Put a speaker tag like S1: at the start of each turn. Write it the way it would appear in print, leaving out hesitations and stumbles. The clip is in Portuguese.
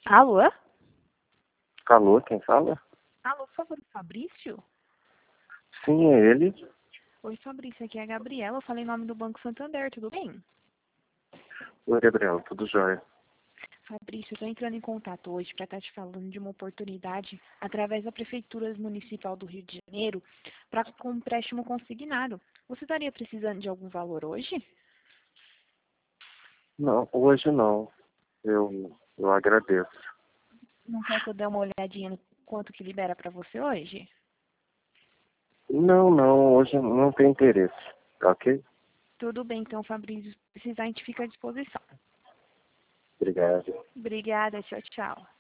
S1: Alô?
S2: Alô, quem fala?
S1: Alô, por favor, Fabrício?
S2: Sim, é ele.
S1: Oi, Fabrício, aqui é a Gabriela. Eu falei em nome do Banco Santander, tudo bem?
S2: Oi, Gabriel, tudo jóia?
S1: Fabrício, eu estou entrando em contato hoje para estar te falando de uma oportunidade através da Prefeitura Municipal do Rio de Janeiro para com um empréstimo consignado. Você estaria precisando de algum valor hoje?
S2: Não, hoje não. Eu agradeço.
S1: Não quer que eu dê uma olhadinha no quanto que libera para você hoje?
S2: Não, hoje não tem interesse, ok?
S1: Tudo bem, então, Fabrício. Se precisar, a gente fica à disposição.
S2: Obrigado.
S1: Obrigada, tchau, tchau.